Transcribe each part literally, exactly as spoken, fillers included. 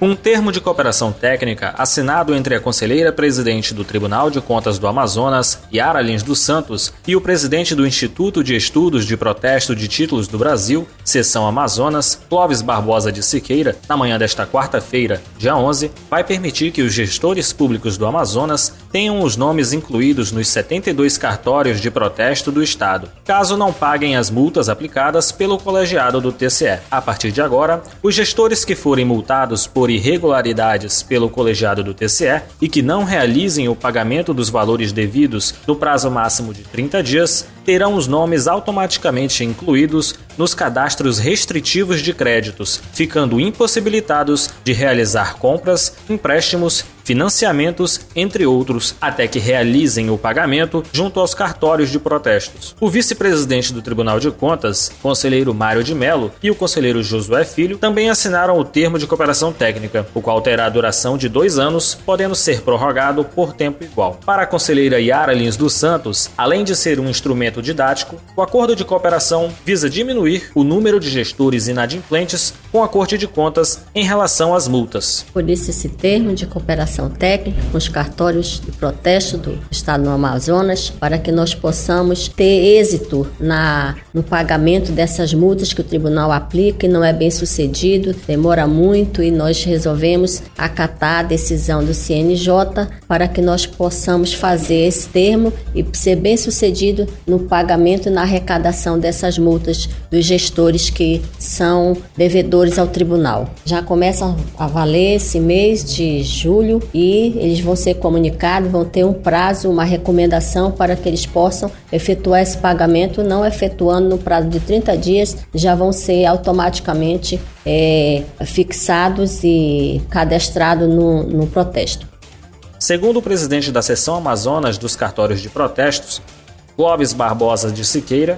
Um termo de cooperação técnica assinado entre a conselheira-presidente do Tribunal de Contas do Amazonas, Yara Lins dos Santos, e o presidente do Instituto de Estudos de Protesto de Títulos do Brasil, Seção Amazonas, Clóvis Barbosa de Siqueira, na manhã desta quarta-feira, dia onze, vai permitir que os gestores públicos do Amazonas tenham os nomes incluídos nos setenta e dois cartórios de protesto do Estado, caso não paguem as multas aplicadas pelo colegiado do T C E. A partir de agora, os gestores que forem multados por irregularidades pelo colegiado do T C E e que não realizem o pagamento dos valores devidos no prazo máximo de trinta dias, terão os nomes automaticamente incluídos nos cadastros restritivos de créditos, ficando impossibilitados de realizar compras, empréstimos, financiamentos, entre outros, até que realizem o pagamento junto aos cartórios de protestos. O vice-presidente do Tribunal de Contas, conselheiro Mário de Mello, e o conselheiro Josué Filho também assinaram o termo de cooperação técnica, o qual terá a duração de dois anos, podendo ser prorrogado por tempo igual. Para a conselheira Yara Lins dos Santos, além de ser um instrumento didático, o acordo de cooperação visa diminuir o número de gestores inadimplentes com a Corte de Contas em relação às multas. Por isso, esse termo de cooperação técnica com os cartórios de protesto do Estado do Amazonas, para que nós possamos ter êxito na, no pagamento dessas multas que o tribunal aplica e não é bem sucedido, demora muito, e nós resolvemos acatar a decisão do C N J para que nós possamos fazer esse termo e ser bem sucedido no pagamento e na arrecadação dessas multas dos gestores que são devedores ao tribunal. Já começam a valer esse mês de julho e eles vão ser comunicados, vão ter um prazo, uma recomendação para que eles possam efetuar esse pagamento. Não efetuando no prazo de trinta dias, já vão ser automaticamente é, fixados e cadastrados no, no protesto. Segundo o presidente da Seção Amazonas dos cartórios de protestos, Clóvis Barbosa de Siqueira,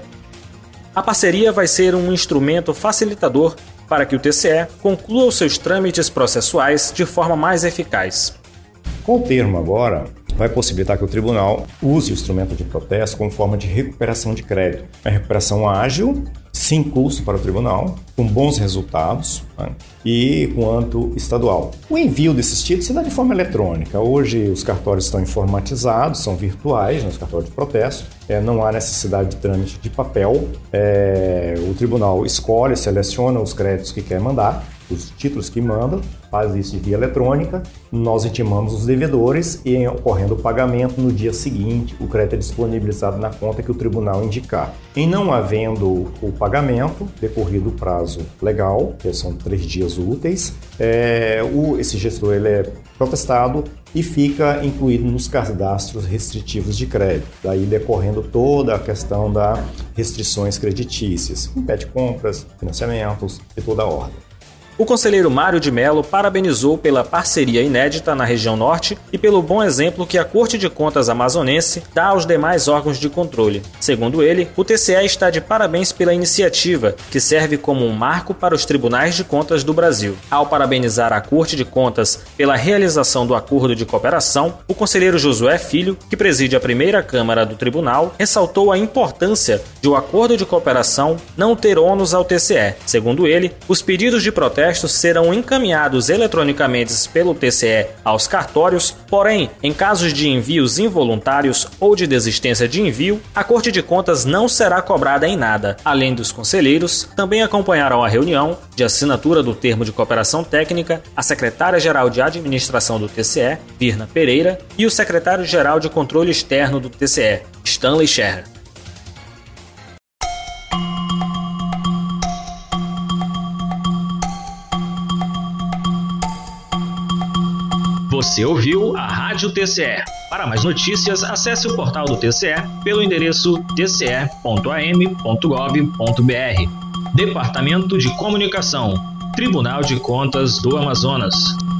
a parceria vai ser um instrumento facilitador para que o T C E conclua os seus trâmites processuais de forma mais eficaz. Com o termo agora, vai possibilitar que o tribunal use o instrumento de protesto como forma de recuperação de crédito. É uma recuperação ágil, sem custo para o tribunal, com bons resultados, né? E com âmbito estadual. O envio desses títulos se dá de forma eletrônica. Hoje os cartórios estão informatizados, são virtuais, né, os cartórios de protesto. É, não há necessidade de trâmite de papel. É, o tribunal escolhe, seleciona os créditos que quer mandar, os títulos que manda, faz isso de via eletrônica, nós intimamos os devedores e, ocorrendo o pagamento, no dia seguinte o crédito é disponibilizado na conta que o tribunal indicar. Em não havendo o pagamento, decorrido o prazo legal, que são três dias úteis, é, o, esse gestor ele é protestado e fica incluído nos cadastros restritivos de crédito, daí decorrendo toda a questão das restrições creditícias, impede compras, financiamentos e toda a ordem. O conselheiro Mário de Mello parabenizou pela parceria inédita na região norte e pelo bom exemplo que a Corte de Contas amazonense dá aos demais órgãos de controle. Segundo ele, o T C E está de parabéns pela iniciativa, que serve como um marco para os tribunais de contas do Brasil. Ao parabenizar a Corte de Contas pela realização do acordo de cooperação, o conselheiro Josué Filho, que preside a primeira Câmara do Tribunal, ressaltou a importância de o acordo de cooperação não ter ônus ao T C E. Segundo ele, os pedidos de protesto serão encaminhados eletronicamente pelo T C E aos cartórios, porém, em casos de envios involuntários ou de desistência de envio, a Corte de Contas não será cobrada em nada. Além dos conselheiros, também acompanharam a reunião de assinatura do termo de cooperação técnica a secretária-geral de administração do T C E, Virna Pereira, e o secretário-geral de controle externo do T C E, Stanley Scherrer. Você ouviu a Rádio T C E. Para mais notícias, acesse o portal do T C E pelo endereço t c e ponto a m ponto gov ponto b r. Departamento de Comunicação, Tribunal de Contas do Amazonas.